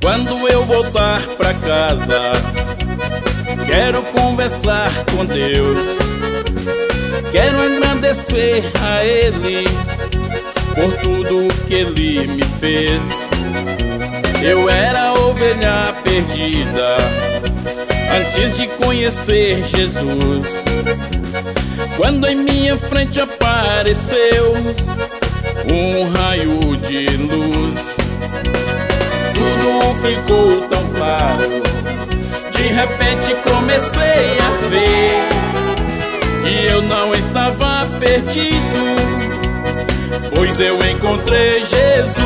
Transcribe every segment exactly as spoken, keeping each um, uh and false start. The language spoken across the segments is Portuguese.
Quando eu voltar pra casa, quero conversar com Deus. Quero agradecer a Ele por tudo que Ele me fez. Eu era ovelha perdida antes de conhecer Jesus. Quando em minha frente apareceu um raio de luz, tudo ficou tão claro. De repente comecei a ver que eu não estava perdido, pois eu encontrei Jesus.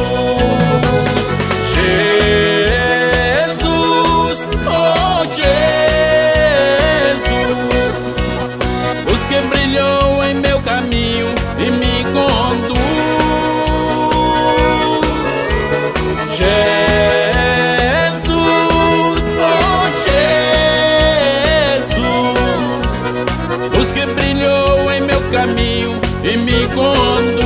Jesus, oh Jesus, luz que brilhou em meu caminho e me conduz. Jesus, oh Jesus, luz que brilhou em meu caminho e me conduz.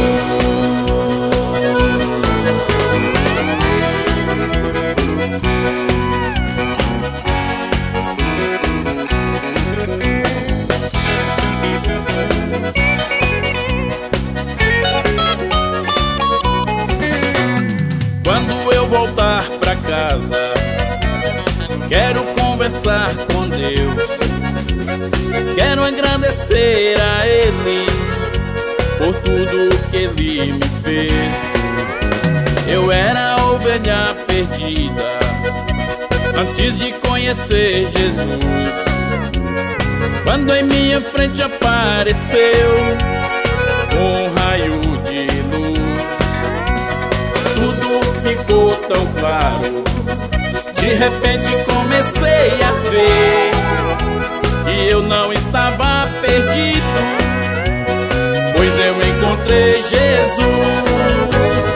Voltar pra casa, quero conversar com Deus. Quero agradecer a Ele por tudo que Ele me fez. Eu era ovelha perdida antes de conhecer Jesus. Quando em minha frente apareceu um raio de luz, tudo ficou tão claro. De repente comecei a ver que eu não estava perdido, pois eu encontrei Jesus.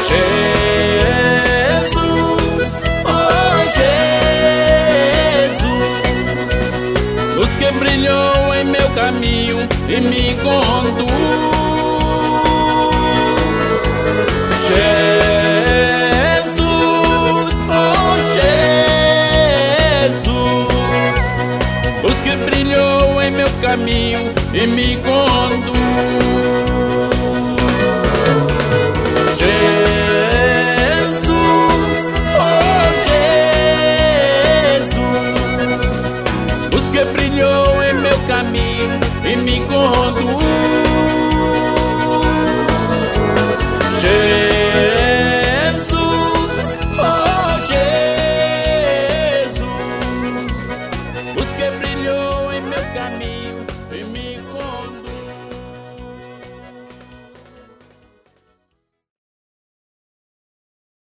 Jesus, oh Jesus, luz que brilhou em meu caminho e me conduz. Jesus, oh Jesus, luz que brilhou em meu caminho e me conduz. Jesus, oh Jesus, luz que brilhou em meu caminho e me conduz.